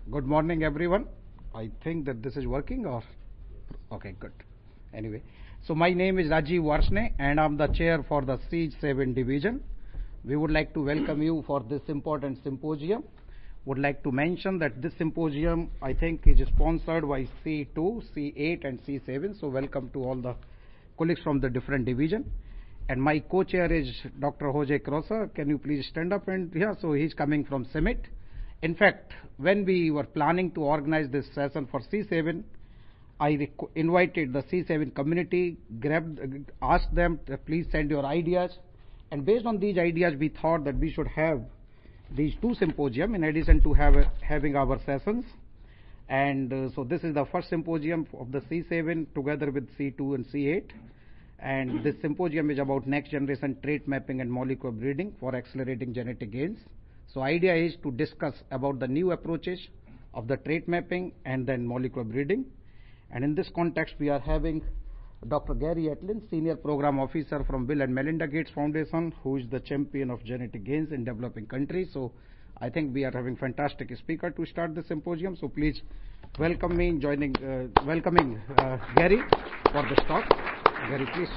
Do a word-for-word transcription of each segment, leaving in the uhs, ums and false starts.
Good morning, everyone. I think that this is working or? Okay, good. Anyway, so my name is Rajiv Varsne and I'm the chair for the C seven division. We would like to welcome you for this important symposium. Would like to mention that this symposium, I think, is sponsored by C two, C eight and C seven. So welcome to all the colleagues from the different division. And my co-chair is Doctor Jose Crosa. Can you please stand up? And yeah, so he's coming from CEMIT. In fact, when we were planning to organize this session for C seven, I invited the C seven community, grabbed, asked them to please send your ideas, and based on these ideas, we thought that we should have these two symposium in addition to have a, having our sessions. And uh, so this is the first symposium of the C seven together with C two and C eight. And this symposium is about next generation trait mapping and molecular breeding for accelerating genetic gains. So idea is to discuss about the new approaches of the trait mapping and then molecular breeding. And in this context, we are having Doctor Gary Etlin, Senior Program Officer from Bill and Melinda Gates Foundation, who is the champion of genetic gains in developing countries. So I think we are having fantastic speaker to start the symposium. So please welcome me in joining, uh, welcoming uh, Gary for this talk. Gary, please.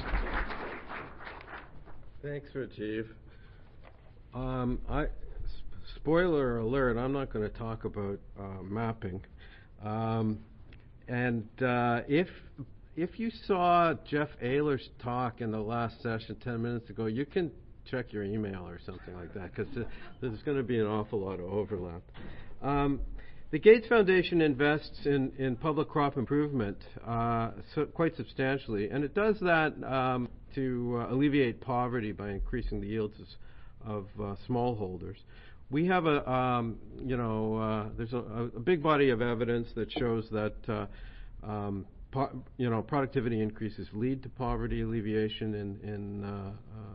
Thanks, Rajiv. Um, I, spoiler alert, I'm not going to talk about uh, mapping. Um, and uh, if if you saw Jeff Ayler's talk in the last session ten minutes ago, you can check your email or something like that, because uh, there's going to be an awful lot of overlap. Um, The Gates Foundation invests in, in public crop improvement uh, so quite substantially, and it does that um, to uh, alleviate poverty by increasing the yields of uh, smallholders. We have a, um, you know, uh, there's a, a big body of evidence that shows that, uh, um, po- you know, productivity increases lead to poverty alleviation in, in uh, uh,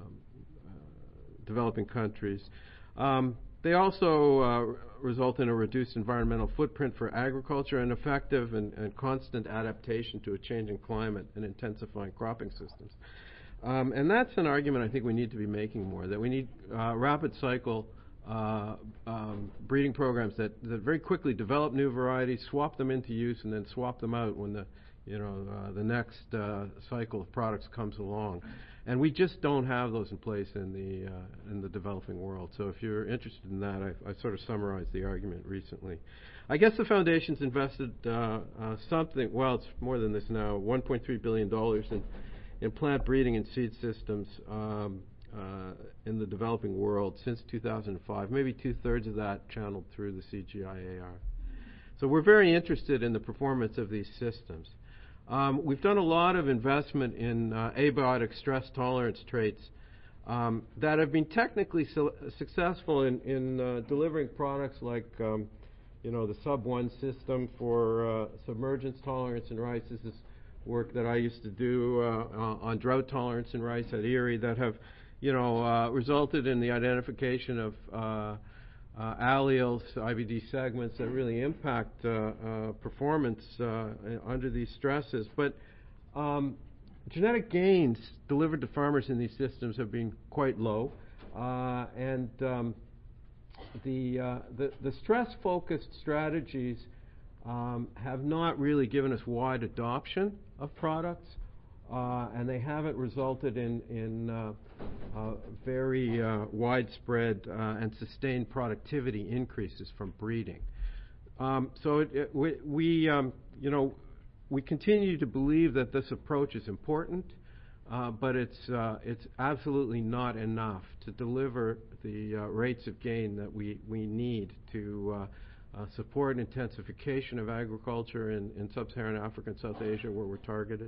developing countries. Um, They also uh, result in a reduced environmental footprint for agriculture and effective and, and constant adaptation to a changing climate and intensifying cropping systems. Um, and that's an argument I think we need to be making more, that we need uh, rapid cycle uh, um, breeding programs that, that very quickly develop new varieties, swap them into use, and then swap them out when the, you know, uh, the next uh, cycle of products comes along. And we just don't have those in place in the uh, in the developing world. So if you're interested in that, I, I sort of summarized the argument recently. I guess the foundation's invested uh, uh, something, well, it's more than this now, one point three billion dollars in, in plant breeding and seed systems um, uh, in the developing world since two thousand five, maybe two-thirds of that channeled through the C G I A R. So we're very interested in the performance of these systems. Um, we've done a lot of investment in uh, abiotic stress tolerance traits um, that have been technically su- successful in, in uh, delivering products like, um, you know, the sub one system for uh, submergence tolerance in rice. This is work that I used to do uh, uh, on drought tolerance in rice at Erie that have, you know, uh, resulted in the identification of uh, Uh, alleles, I B D segments that really impact uh, uh, performance uh, under these stresses. But um, genetic gains delivered to farmers in these systems have been quite low. Uh, and um, the, uh, the, the stress-focused strategies um, have not really given us wide adoption of products. Uh, and they haven't resulted in, in uh, uh, very uh, widespread uh, and sustained productivity increases from breeding. Um, so it, it, we, we um, you know, we continue to believe that this approach is important, uh, but it's uh, it's absolutely not enough to deliver the uh, rates of gain that we, we need to uh, uh, support intensification of agriculture in, in sub-Saharan Africa and South Asia, where we're targeted.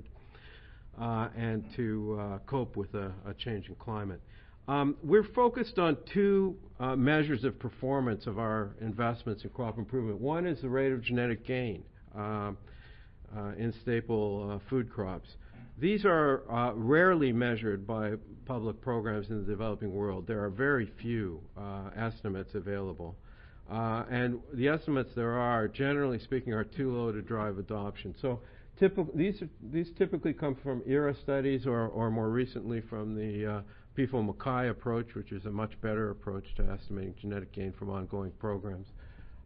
Uh, and to uh, cope with a, a changing climate. Um, we're focused on two uh, measures of performance of our investments in crop improvement. One is the rate of genetic gain uh, uh, in staple uh, food crops. These are uh, rarely measured by public programs in the developing world. There are very few uh, estimates available. Uh, and the estimates there are, generally speaking, are too low to drive adoption. So typical, these, are, these typically come from E R A studies or, or more recently from the uh, P F O-Mackay approach, which is a much better approach to estimating genetic gain from ongoing programs.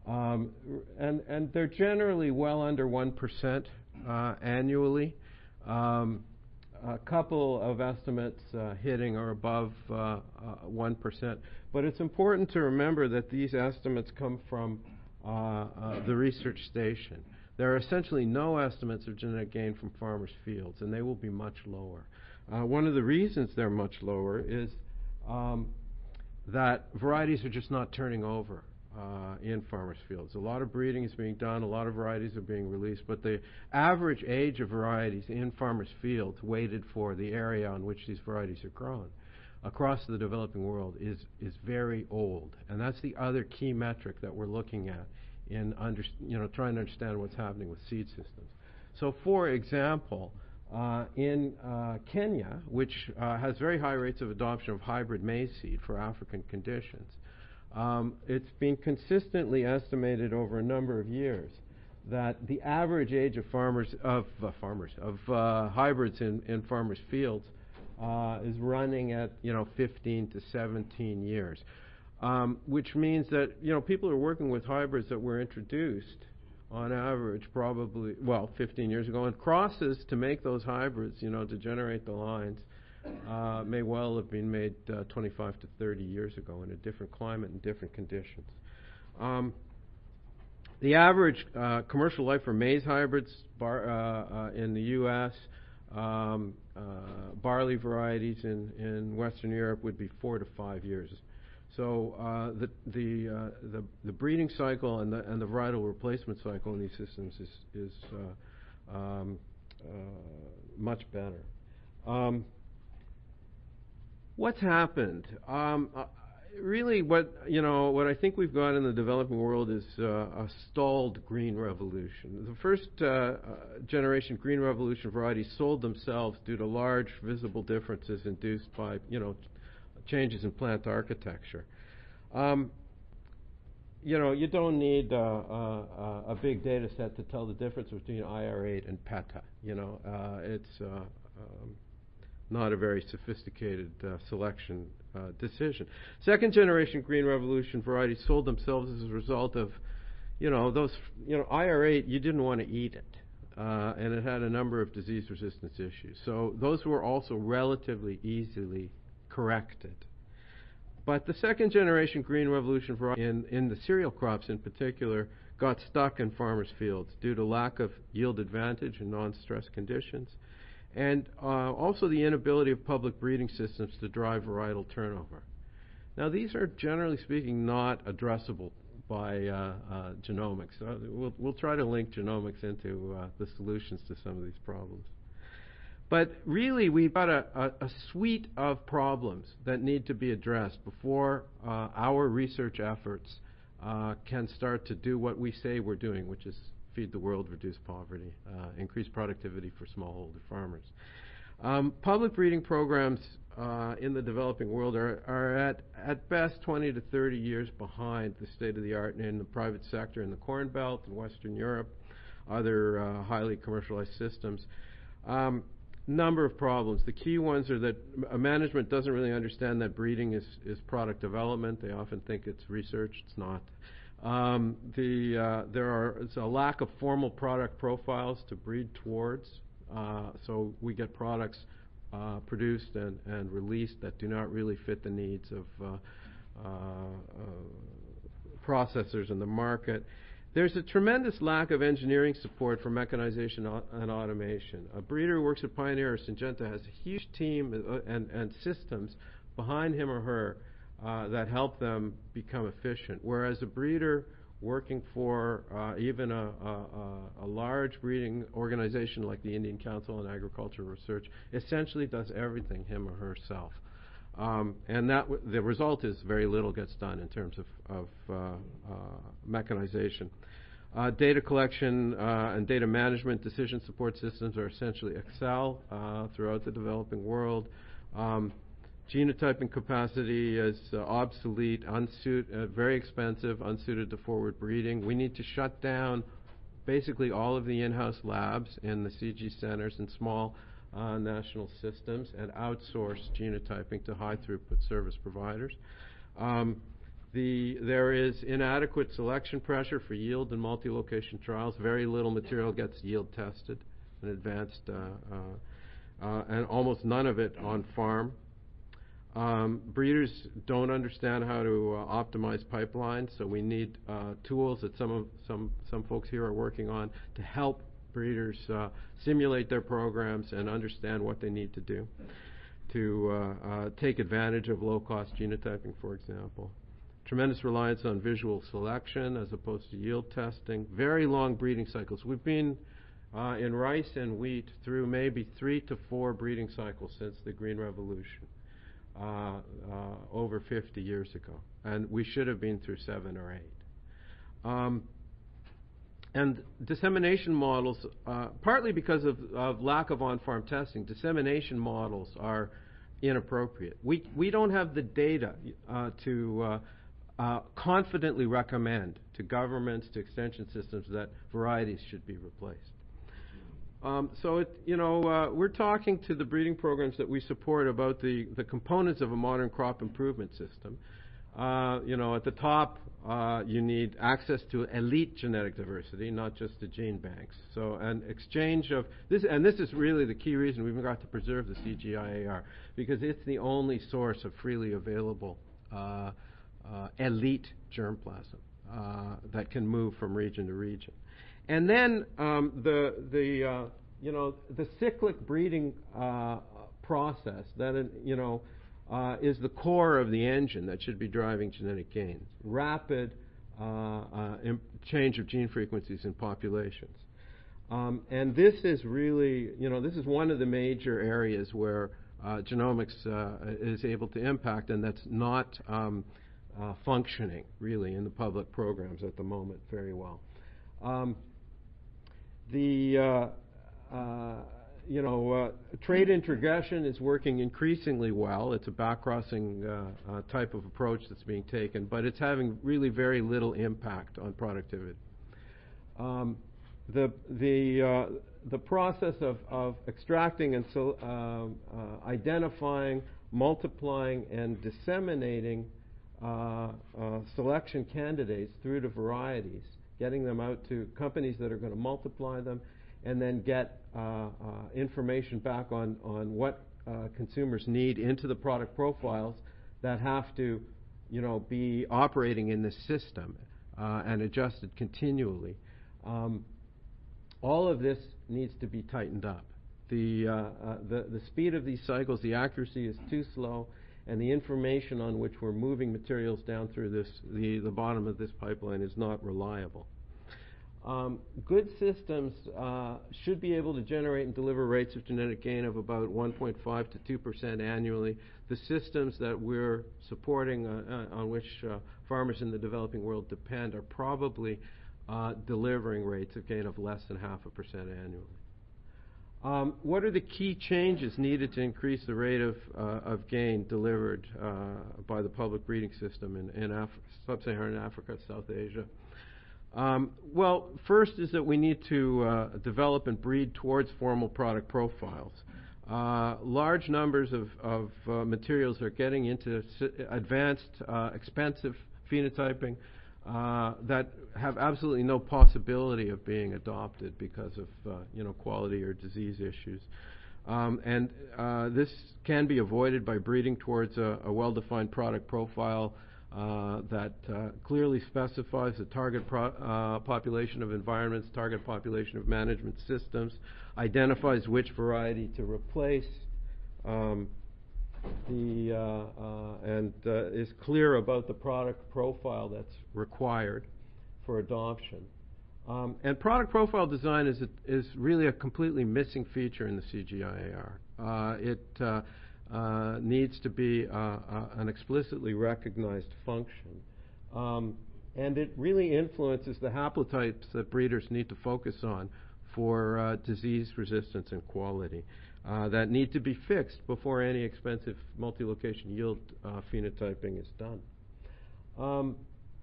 Um, and, and they're generally well under one percent uh, annually. Um, a couple of estimates uh, hitting or above uh, uh, one percent. But it's important to remember that these estimates come from uh, uh, the research station. There are essentially no estimates of genetic gain from farmers' fields, and they will be much lower. Uh, one of the reasons they're much lower is um, that varieties are just not turning over uh, in farmers' fields. A lot of breeding is being done, a lot of varieties are being released, but the average age of varieties in farmers' fields weighted for the area on which these varieties are grown across the developing world is, is very old. And that's the other key metric that we're looking at in under, you know, trying to understand what's happening with seed systems. So, for example, uh, in uh, Kenya, which uh, has very high rates of adoption of hybrid maize seed for African conditions, um, it's been consistently estimated over a number of years that the average age of farmers of uh, farmers of uh, hybrids in, in farmers' fields uh, is running at you know fifteen to seventeen years. Um, which means that, you know, people are working with hybrids that were introduced on average probably, well, fifteen years ago, and crosses to make those hybrids, you know, to generate the lines, uh, may well have been made uh, twenty-five to thirty years ago in a different climate and different conditions. Um, the average uh, commercial life for maize hybrids bar, uh, uh, in the U S, um, uh, barley varieties in, in Western Europe would be four to five years. So uh, the the, uh, the the breeding cycle and the and the varietal replacement cycle in these systems is is uh, um, uh, much better. Um, what's happened? Um, uh, really, what you know, what I think we've got in the developing world is uh, a stalled green revolution. The first uh, uh, generation green revolution varieties sold themselves due to large visible differences induced by you know. changes in plant architecture. Um, you know, you don't need uh, uh, a big data set to tell the difference between I R eight and PETA. You know, uh, it's uh, um, not a very sophisticated uh, selection uh, decision. Second generation green revolution varieties sold themselves as a result of, you know, those, you know, I R eight, you didn't want to eat it. Uh, and it had a number of disease resistance issues. So those were also relatively easily corrected. But the second generation green revolution variety in, in the cereal crops in particular got stuck in farmers' fields due to lack of yield advantage in non-stress conditions and uh, also the inability of public breeding systems to drive varietal turnover. Now these are generally speaking not addressable by uh, uh, genomics. Uh, we'll, we'll try to link genomics into uh, the solutions to some of these problems. But really, we've got a, a, a suite of problems that need to be addressed before uh, our research efforts uh, can start to do what we say we're doing, which is feed the world, reduce poverty, uh, increase productivity for smallholder farmers. Um, public breeding programs uh, in the developing world are, are at, at best twenty to thirty years behind the state of the art in the private sector in the Corn Belt in Western Europe, other uh, highly commercialized systems. Um, Number of problems. The key ones are that m- management doesn't really understand that breeding is, is product development. They often think it's research. It's not. Um, the uh, there are it's a lack of formal product profiles to breed towards. Uh, so we get products uh, produced and, and released that do not really fit the needs of uh, uh, uh, processors in the market. There's a tremendous lack of engineering support for mechanization and automation. A breeder who works at Pioneer or Syngenta has a huge team uh, and, and systems behind him or her uh, that help them become efficient, whereas a breeder working for uh, even a, a, a large breeding organization like the Indian Council on Agricultural Research essentially does everything him or herself. Um, and that w- the result is very little gets done in terms of, of uh, uh, mechanization. Uh, data collection uh, and data management decision support systems are essentially Excel uh, throughout the developing world. Um, genotyping capacity is uh, obsolete, unsuit, uh, very expensive, unsuited to forward breeding. We need to shut down basically all of the in-house labs in the C G centers and small Uh, national systems and outsource genotyping to high throughput service providers. Um, The, there is inadequate selection pressure for yield in multi-location trials. Very little material gets yield tested in advanced, uh, uh, uh, and almost none of it on farm. Um, breeders don't understand how to uh, optimize pipelines, so we need uh, tools that some of some some folks here are working on to help breeders uh, simulate their programs and understand what they need to do to uh, uh, take advantage of low-cost genotyping, for example. Tremendous reliance on visual selection as opposed to yield testing. Very long breeding cycles. We've been uh, in rice and wheat through maybe three to four breeding cycles since the Green Revolution. Uh, uh, over fifty years ago, and we should have been through seven or eight. Um, and dissemination models, uh, partly because of, of lack of on-farm testing, dissemination models are inappropriate. We we don't have the data uh, to uh, uh, confidently recommend to governments, to extension systems, that varieties should be replaced. Um, so, it, you know, uh, we're talking to the breeding programs that we support about the, the components of a modern crop improvement system. Uh, you know, at the top, uh, you need access to elite genetic diversity, not just the gene banks. So, an exchange of this, and this is really the key reason we've got to preserve the C G I A R, because it's the only source of freely available uh, uh, elite germplasm uh, that can move from region to region. And then um, the the uh, you know the cyclic breeding uh, process that uh, you know uh, is the core of the engine that should be driving genetic gains. Rapid uh, uh, change of gene frequencies in populations, um, and this is really you know this is one of the major areas where uh, genomics uh, is able to impact, and that's not um, uh, functioning really in the public programs at the moment very well. Um, The, uh, uh, you know, uh, trait introgression is working increasingly well. It's a backcrossing uh, uh, type of approach that's being taken, but it's having really very little impact on productivity. Um, the the uh, the process of, of extracting and so, uh, uh, identifying, multiplying, and disseminating uh, uh, selection candidates through to varieties, getting them out to companies that are going to multiply them, and then get uh, uh, information back on, on what uh, consumers need into the product profiles that have to, you know, be operating in this system uh, and adjusted continually. Um, all of this needs to be tightened up. The, uh, uh, the, the speed of these cycles, the accuracy is too slow, and the information on which we're moving materials down through this, the, the bottom of this pipeline is not reliable. Um, good systems uh, should be able to generate and deliver rates of genetic gain of about one point five to two percent annually. The systems that we're supporting, uh, uh, on which uh, farmers in the developing world depend, are probably uh, delivering rates of gain of less than half a percent annually. Um, what are the key changes needed to increase the rate of, uh, of gain delivered uh, by the public breeding system in, in Af- sub-Saharan Africa, South Asia? Um, well, first is that we need to uh, develop and breed towards formal product profiles. Uh, large numbers of, of uh, materials are getting into advanced, uh, expensive phenotyping uh, that have absolutely no possibility of being adopted because of uh, you know quality or disease issues. Um, and uh, this can be avoided by breeding towards a, a well-defined product profile Uh, that uh, clearly specifies the target pro uh, population of environments, target population of management systems, identifies which variety to replace, um, the, uh, uh, and uh, is clear about the product profile that's required for adoption. Um, and product profile design is, a, is really a completely missing feature in the C G I A R. Uh, it uh, Uh, needs to be uh, uh, an explicitly recognized function. Um, and it really influences the haplotypes that breeders need to focus on for uh, disease resistance and quality uh, that need to be fixed before any expensive multi-location yield uh, phenotyping is done. Um,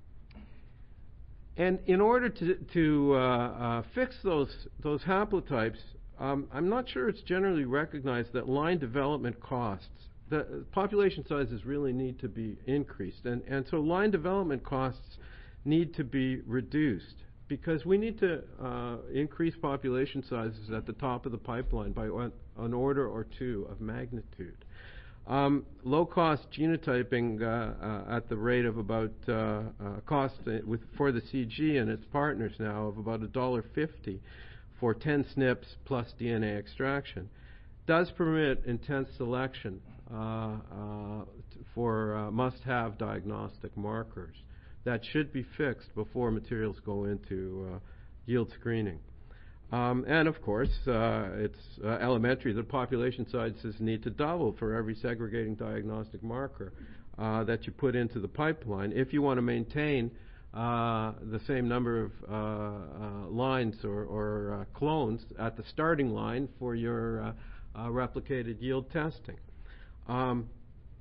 and in order to, to uh, uh, fix those, those haplotypes, Um, I'm not sure it's generally recognized that line development costs the population sizes really need to be increased. And, and so line development costs need to be reduced because we need to uh, increase population sizes at the top of the pipeline by one, an order or two of magnitude. Um, low-cost genotyping uh, uh, at the rate of about uh, uh, cost with, for the C G and its partners now of about one dollar fifty for ten S N Ps plus D N A extraction does permit intense selection uh, uh, t- for uh, must-have diagnostic markers that should be fixed before materials go into uh, yield screening. Um, and of course, uh, it's uh, elementary that population sizes need to double for every segregating diagnostic marker uh, that you put into the pipeline if you want to maintain uh, the same number of uh, uh, lines or, or uh, clones at the starting line for your uh, uh, replicated yield testing. Um,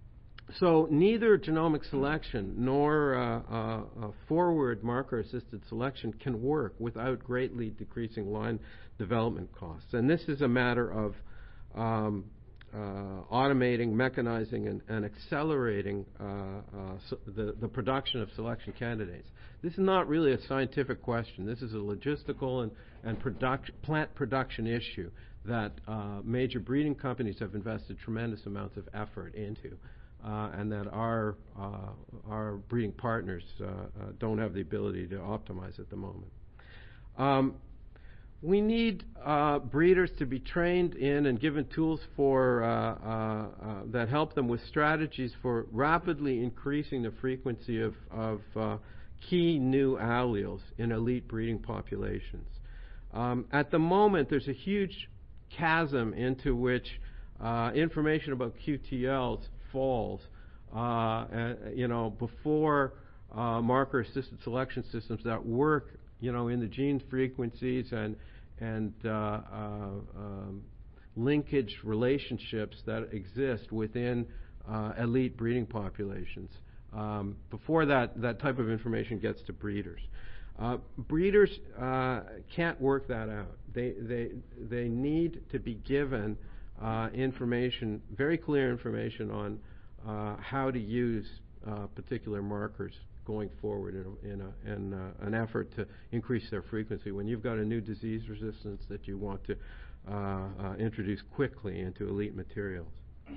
So neither genomic selection nor uh, uh, uh, forward marker-assisted selection can work without greatly decreasing line development costs. And this is a matter of um, uh, automating, mechanizing, and, and accelerating uh, uh, so the, the production of selection candidates. This is not really a scientific question. This is a logistical and, and product, plant production issue that uh, major breeding companies have invested tremendous amounts of effort into. Uh, and that our uh, our breeding partners uh, uh, don't have the ability to optimize at the moment. Um, we need uh, breeders to be trained in and given tools for uh, uh, uh, that help them with strategies for rapidly increasing the frequency of, of uh, key new alleles in elite breeding populations. Um, at the moment, there's a huge chasm into which uh, information about Q T Ls falls, uh, uh, you know, before uh, marker-assisted selection systems that work, you know, in the gene frequencies and and uh, uh, um, linkage relationships that exist within uh, elite breeding populations. Um, before that, that type of information gets to breeders. Uh, breeders uh, can't work that out. They they they need to be given Uh, information, very clear information on uh, how to use uh, particular markers going forward in, a, in, a, in uh, an effort to increase their frequency. When you've got a new disease resistance that you want to uh, uh, introduce quickly into elite materials.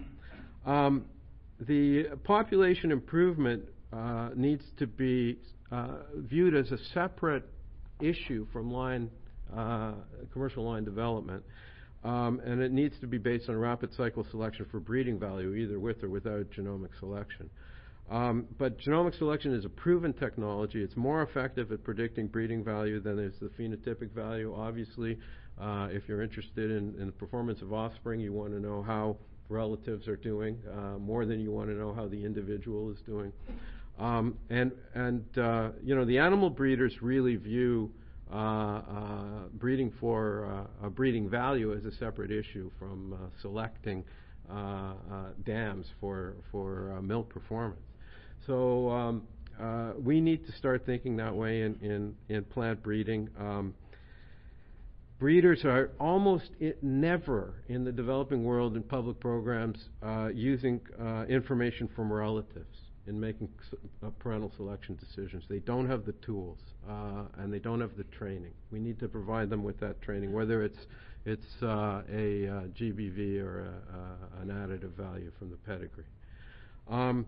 Um, the population improvement uh, needs to be uh, viewed as a separate issue from line, uh, commercial line development. Um, and it needs to be based on rapid cycle selection for breeding value, either with or without genomic selection. Um, but genomic selection is a proven technology. It's more effective at predicting breeding value than is the phenotypic value. Obviously, uh, if you're interested in, in the performance of offspring, you want to know how relatives are doing, uh, more than you want to know how the individual is doing. Um, and, and uh, you know, the animal breeders really view Uh, uh, breeding for uh, a breeding value is a separate issue from uh, selecting uh, uh, dams for for uh, milk performance. So um, uh, we need to start thinking that way in in, in plant breeding. Um, breeders are almost I- never in the developing world in public programs uh, using uh, information from relatives in making s- uh, parental selection decisions. They don't have the tools, uh, and they don't have the training. We need to provide them with that training, whether it's it's uh, a uh, G B V or a, uh, an additive value from the pedigree. Um,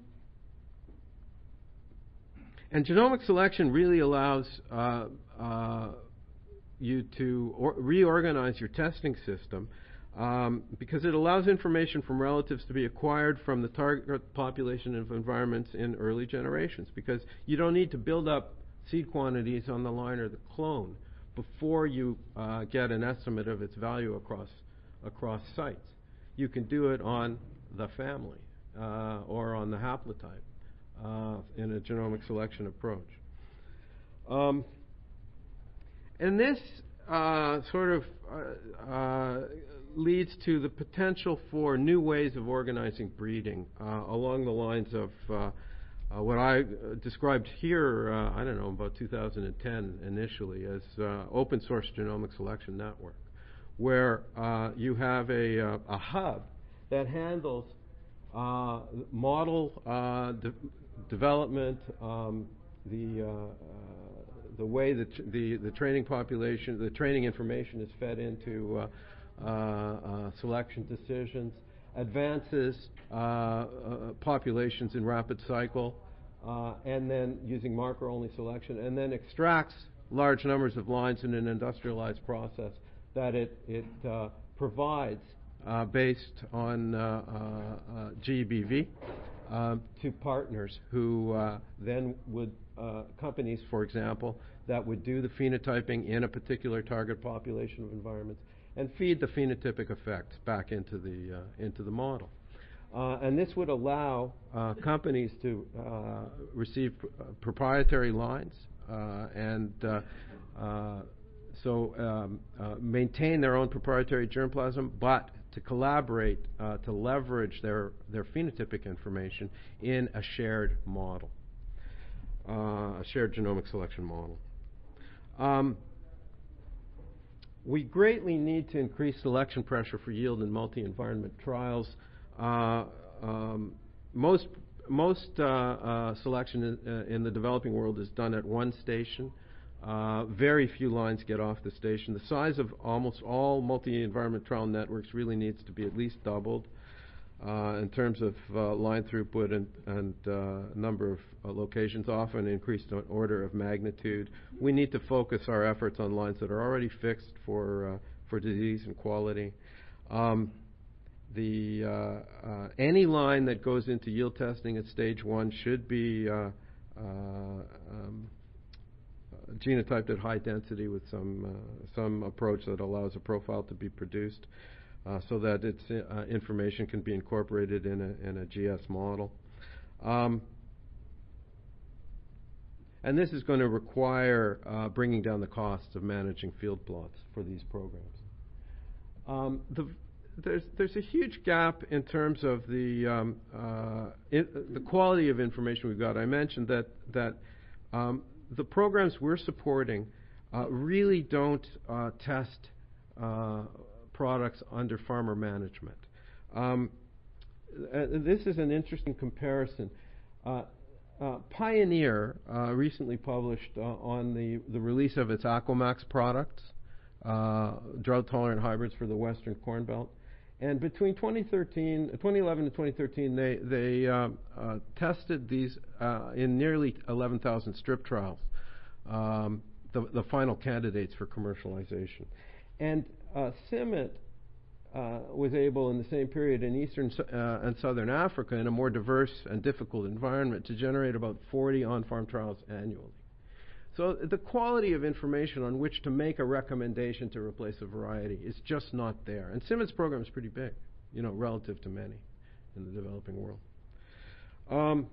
and genomic selection really allows uh, uh, you to or- reorganize your testing system Um, because it allows information from relatives to be acquired from the target population of environments in early generations, because you don't need to build up seed quantities on the line or the clone before you uh, get an estimate of its value across across sites. You can do it on the family uh, or on the haplotype uh, in a genomic selection approach. Um, and this uh, sort of uh, uh, leads to the potential for new ways of organizing breeding uh, along the lines of uh, uh, what I uh, described here, uh, I don't know, about two thousand ten initially as uh, open source genomic selection network, where uh, you have a, uh, a hub that handles uh, model uh, de- development, um, the uh, uh, the way that tr- the the training population, the training information is fed into uh, uh, uh, selection decisions, advances uh, uh, populations in rapid cycle, uh, and then using marker-only selection, and then extracts large numbers of lines in an industrialized process that it it uh, provides uh, based on uh, uh, uh, G B V uh, to partners who uh, then would uh, companies, for example, that would do the phenotyping in a particular target population of environments and feed the phenotypic effects back into the uh, into the model. Uh, and this would allow uh, companies to uh, receive pr- uh, proprietary lines uh, and uh, uh, so um, uh, maintain their own proprietary germplasm, but to collaborate uh, to leverage their, their phenotypic information in a shared model, uh, a shared genomic selection model. Um, we greatly need to increase selection pressure for yield in multi-environment trials. Uh, um, most most uh, uh, selection in, uh, in the developing world is done at one station. Uh, very few lines get off the station. The size of almost all multi-environment trial networks really needs to be at least doubled uh, in terms of uh, line throughput and, and uh, number of uh, locations, often increased on order of magnitude. We need to focus our efforts on lines that are already fixed for uh, for disease and quality. Um, the uh, uh, any line that goes into yield testing at stage one should be uh, uh, um, genotyped at high density with some uh, some approach that allows a profile to be produced uh, so that its uh, information can be incorporated in a, in a G S model. Um, and this is going to require uh, bringing down the costs of managing field plots for these programs. Um, the, there's, there's a huge gap in terms of the, um, uh, in, the quality of information we've got. I mentioned that, that um, the programs we're supporting uh, really don't uh, test uh, products under farmer management. Um, uh, this is an interesting comparison. Uh, uh, Pioneer uh, recently published uh, on the, the release of its Aquamax products, uh, drought-tolerant hybrids for the Western Corn Belt. And between twenty thirteen, twenty eleven and twenty thirteen, they, they um, uh, tested these uh, in nearly eleven thousand strip trials, um, the, the final candidates for commercialization. And uh, CIMMYT uh, was able, in the same period in Eastern uh, and Southern Africa, in a more diverse and difficult environment, to generate about forty on-farm trials annually. So the quality of information on which to make a recommendation to replace a variety is just not there. And CIMMYT's program is pretty big, you know, relative to many in the developing world. Um,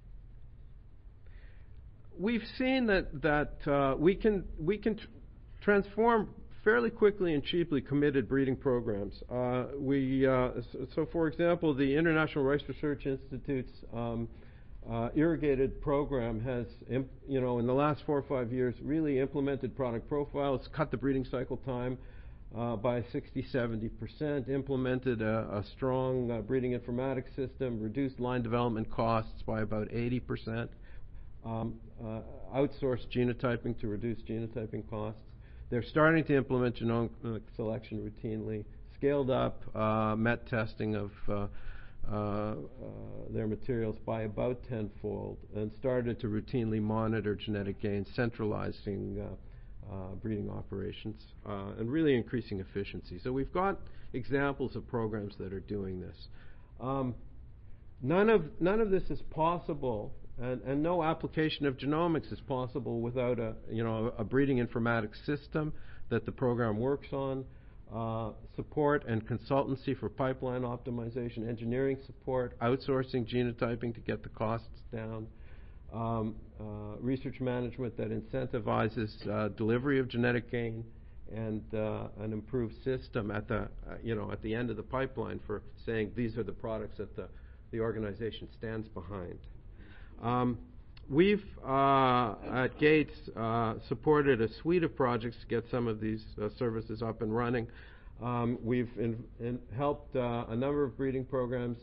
we've seen that that uh, we can we can tr- transform fairly quickly and cheaply committed breeding programs. Uh, we uh, so, so, for example, the International Rice Research Institute's um, Uh, irrigated program has, imp, you know, in the last four or five years, really implemented product profiles, cut the breeding cycle time uh, by sixty, seventy percent, implemented a, a strong uh, breeding informatics system, reduced line development costs by about eighty percent, um, uh, outsourced genotyping to reduce genotyping costs. They're starting to implement genomic selection routinely, scaled up uh, met testing of uh, Uh, uh, their materials by about tenfold, and started to routinely monitor genetic gains, centralizing uh, uh, breeding operations, uh, and really increasing efficiency. So we've got examples of programs that are doing this. Um, none of none of this is possible, and, and no application of genomics is possible without a you know a breeding informatics system that the program works on. Uh, support and consultancy for pipeline optimization, engineering support, outsourcing genotyping to get the costs down, um, uh, research management that incentivizes uh, delivery of genetic gain, and uh, an improved system at the uh, you know at the end of the pipeline for saying these are the products that the the organization stands behind. Um, We've, uh, at Gates, uh, supported a suite of projects to get some of these uh, services up and running. Um, we've in, in helped uh, a number of breeding programs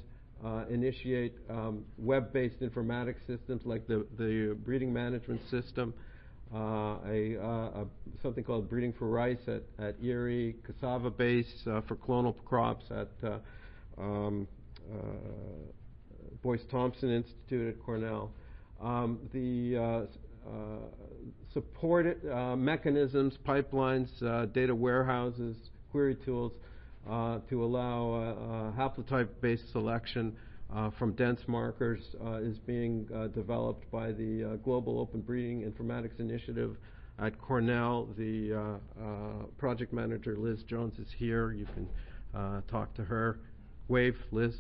uh, initiate um, web-based informatics systems like the, the breeding management system, uh, a, uh, a something called Breeding for Rice at, at Erie, cassava base uh, for clonal crops at uh, um, uh, Boyce Thompson Institute at Cornell. Um, the uh, uh, support uh, mechanisms, pipelines, uh, data warehouses, query tools uh, to allow uh, uh, haplotype-based selection uh, from dense markers uh, is being uh, developed by the uh, Global Open Breeding Informatics Initiative at Cornell. The uh, uh, project manager, Liz Jones, is here. You can uh, talk to her. Wave, Liz.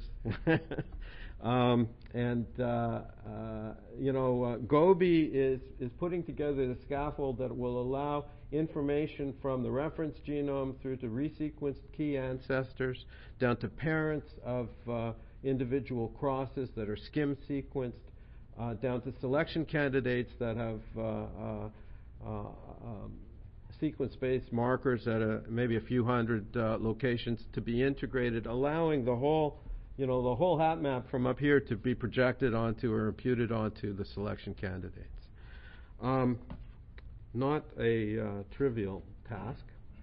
Um, and, uh, uh, you know, uh, Gobi is, is putting together the scaffold that will allow information from the reference genome through to resequenced key ancestors, down to parents of uh, individual crosses that are skim sequenced, uh, down to selection candidates that have uh, uh, uh, um, sequence-based markers at a, maybe a few hundred uh, locations to be integrated, allowing the whole you know, the whole hat map from up here to be projected onto or imputed onto the selection candidates. Um, not a uh, trivial task.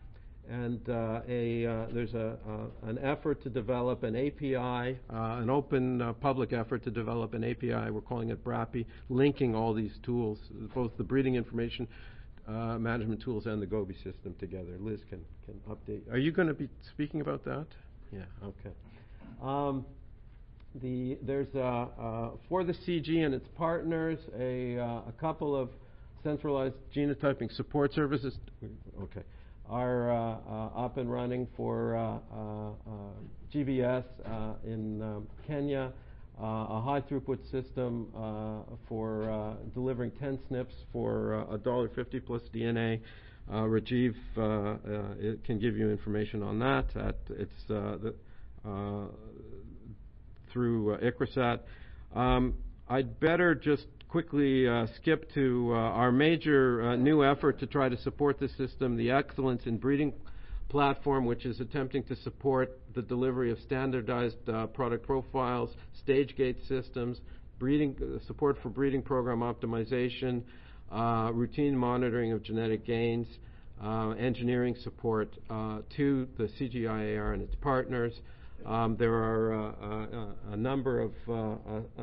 And uh, a, uh, there's a, uh, an effort to develop an A P I, uh, an open uh, public effort to develop an A P I, we're calling it BRAPI, linking all these tools, both the breeding information uh, management tools and the Gobi system together. Liz can, can update. Are you going to be speaking about that? Yeah, okay. Um, the, there's uh, uh, for the C G and its partners a, uh, a couple of centralized genotyping support services. Okay, are uh, uh, up and running for uh, uh, uh, G V S uh, in um, Kenya. Uh, a high throughput system uh, for uh, delivering ten S N Ps for uh, one dollar fifty plus D N A. Uh, Rajiv uh, uh, it can give you information on that. At it's uh, the Uh, through uh, ICRISAT. Um, I'd better just quickly uh, skip to uh, our major uh, new effort to try to support the system, the Excellence in Breeding platform, which is attempting to support the delivery of standardized uh, product profiles, stage gate systems, breeding uh, support for breeding program optimization, uh, routine monitoring of genetic gains, uh, engineering support uh, to the C G I A R and its partners. Um, there are uh, uh, a number of uh, uh, uh,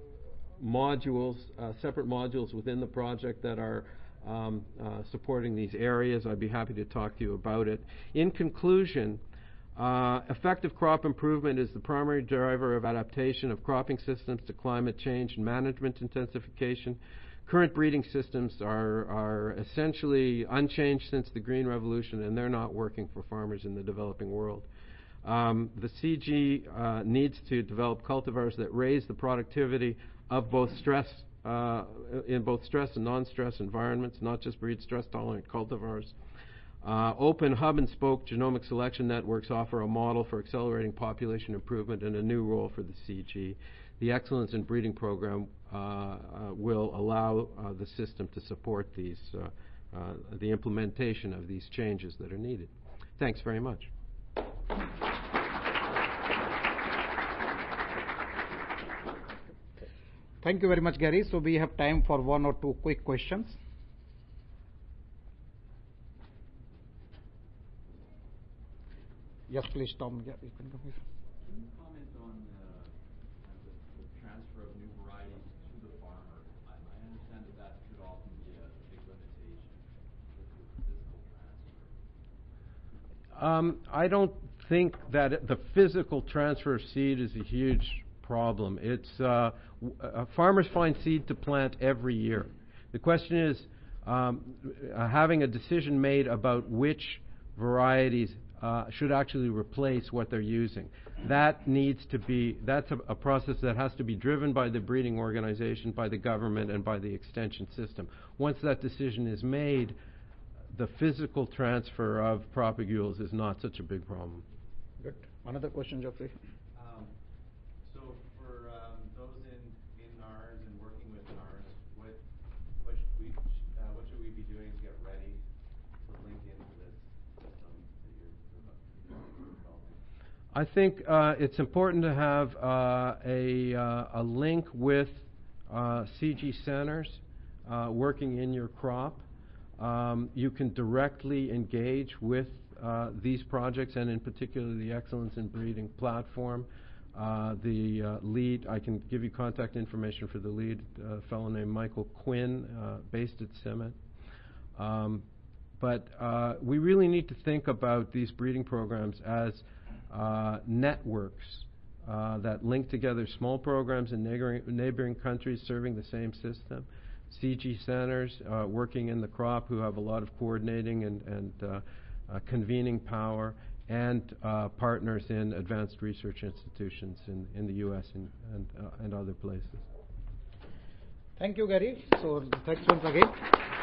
modules, uh, separate modules within the project that are um, uh, supporting these areas. I'd be happy to talk to you about it. In conclusion, uh, effective crop improvement is the primary driver of adaptation of cropping systems to climate change and management intensification. Current breeding systems are, are essentially unchanged since the Green Revolution, and they're not working for farmers in the developing world. Um, the C G uh, needs to develop cultivars that raise the productivity of both stress, uh, in both stress and non-stress environments, not just breed stress-tolerant cultivars. Uh, open hub-and-spoke genomic selection networks offer a model for accelerating population improvement and a new role for the C G. The Excellence in Breeding program uh, uh, will allow uh, the system to support these, uh, uh, the implementation of these changes that are needed. Thanks very much. Thank you very much, Gary. So we have time for one or two quick questions. Yes, please, Tom. Yeah, you can come here. Can you comment on uh, the, the transfer of new varieties to the farmer? I, I understand that that could often be a big limitation with the physical transfer. Um, I don't think that the physical transfer of seed is a huge problem. It's uh, w- uh, farmers find seed to plant every year. The question is um, uh, having a decision made about which varieties uh, should actually replace what they're using. That needs to be, that's a, a process that has to be driven by the breeding organization, by the government, and by the extension system. Once that decision is made, the physical transfer of propagules is not such a big problem. Good. Another question, Geoffrey. Um, so for um, those in, in N A R S and working with N A R S, what what should we uh, what should we be doing to get ready to link into this system that you're developing? I think uh, it's important to have uh, a, uh, a link with uh, C G centers uh, working in your crop. Um, you can directly engage with uh, these projects, and in particular the Excellence in Breeding platform. Uh, the uh, lead, I can give you contact information for the lead, uh, a fellow named Michael Quinn, uh, based at CIMMYT. Um, but uh, we really need to think about these breeding programs as uh, networks uh, that link together small programs in neighboring, neighboring countries serving the same system. C G centers uh, working in the crop who have a lot of coordinating and, and uh, uh, convening power, and uh, partners in advanced research institutions in, in the U S and, and, uh, and other places. Thank you, Gary. So thanks once again.